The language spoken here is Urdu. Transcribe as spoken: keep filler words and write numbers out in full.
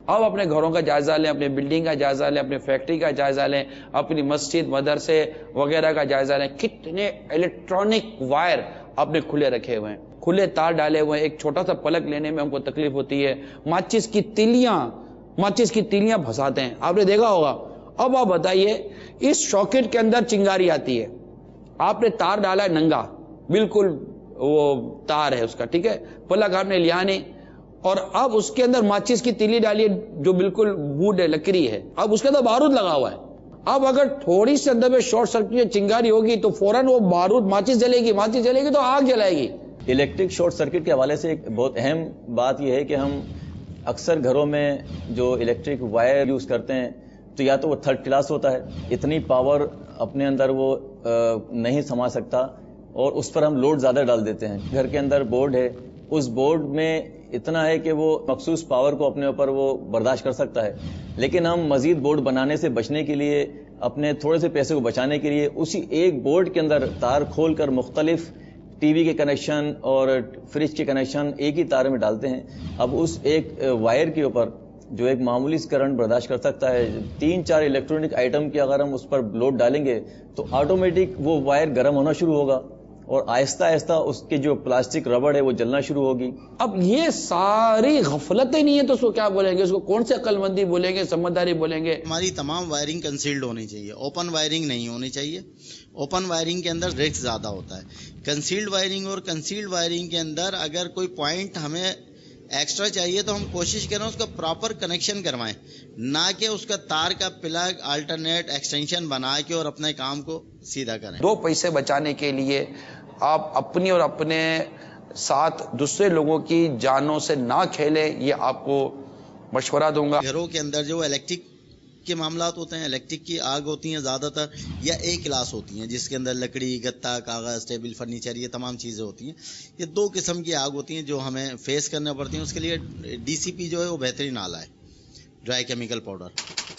اب اپنے گھروں کا جائزہ لیں، اپنے بلڈنگ کا جائزہ لیں، اپنے فیکٹری کا جائزہ لیں، اپنی مسجد مدرسے وغیرہ کا جائزہ لیں، کتنے الیکٹرانک وائر آپ نے کھلے رکھے ہوئے ہیں، کھلے تار ڈالے ہوئے ہیں. ایک چھوٹا سا پلک لینے میں ہم کو تکلیف ہوتی ہے. ماچس کی تیلیاں ماچس کی تیلیاں پھنساتے ہیں، آپ نے دیکھا ہوگا. اب آپ بتائیے اس شاکٹ کے اندر چنگاری آتی ہے، آپ نے تار ڈالا ہے ننگا، بالکل وہ تار ہے اس کا، ٹھیک ہے، پلک آپ نے لیا نہیں، اور اب اس کے اندر ماچس کی تیلی ڈالیے جو بالکل ووڈ ہے، لکڑی ہے، اب اس کے اندر بارود لگا ہوا ہے. اب اگر تھوڑی سی اندر میں شارٹ سرکٹ چنگاری ہوگی تو فوراً وہ بارود ماچس جلے گی، ماچس جلے گی تو آگ جلائے گی. الیکٹرک شارٹ سرکٹ کے حوالے سے ایک بہت اہم بات یہ ہے کہ ہم اکثر گھروں میں جو الیکٹرک وائر یوز کرتے ہیں تو یا تو وہ تھرڈ کلاس ہوتا ہے، اتنی پاور اپنے اندر وہ نہیں سما سکتا، اور اس پر ہم لوڈ زیادہ ڈال دیتے ہیں. گھر کے اندر بورڈ ہے، اس بورڈ میں اتنا ہے کہ وہ مخصوص پاور کو اپنے اوپر وہ برداشت کر سکتا ہے، لیکن ہم مزید بورڈ بنانے سے بچنے کے لیے، اپنے تھوڑے سے پیسے کو بچانے کے لیے، اسی ایک بورڈ کے اندر تار کھول کر مختلف ٹی وی کے کنیکشن اور فریج کے کنیکشن ایک ہی تار میں ڈالتے ہیں. اب اس ایک وائر کے اوپر جو ایک معمولی کرنٹ برداشت کر سکتا ہے، تین چار الیکٹرانک آئٹم کی اگر ہم اس پر لوڈ ڈالیں گے تو آٹومیٹک وہ وائر گرم ہونا شروع ہوگا اور آہستہ آہستہ اس کی جو پلاسٹک ربڑ ہے وہ جلنا شروع ہوگی. اب یہ ساری غفلتیں نہیں ہیں تو اس کو کیا بولیں گے؟ اس کو کون سے عقل مندی بولیں گے، سمجھداری بولیں گے؟ ہماری تمام وائرنگ کنسیلڈ ہونی چاہیے، اوپن وائرنگ نہیں ہونی چاہیے. اوپن وائرنگ کے اندر رسک زیادہ ہوتا ہے. کنسیلڈ وائرنگ اور کنسیلڈ وائرنگ کے اندر اگر کوئی پوائنٹ ہمیں ایکسٹرا چاہیے تو ہم کوشش کریں اس کا پراپر کنیکشن کروائیں، نہ کہ اس کا تار کا پلگ آلٹرنیٹ ایکسٹینشن بنا کے اور اپنے کام کو سیدھا کریں. دو پیسے بچانے کے لیے آپ اپنی اور اپنے ساتھ دوسرے لوگوں کی جانوں سے نہ کھیلیں، یہ آپ کو مشورہ دوں گا. گھروں کے اندر جو الیکٹرک کے معاملات ہوتے ہیں، الیکٹرک کی آگ ہوتی ہیں زیادہ تر، یا ایک کلاس ہوتی ہیں جس کے اندر لکڑی، گتا، کاغذ، ٹیبل، فرنیچر، یہ تمام چیزیں ہوتی ہیں. یہ دو قسم کی آگ ہوتی ہیں جو ہمیں فیس کرنا پڑتی ہیں. اس کے لیے ڈی سی پی جو ہے وہ بہترین آلہ ہے، ڈرائی کیمیکل پاؤڈر.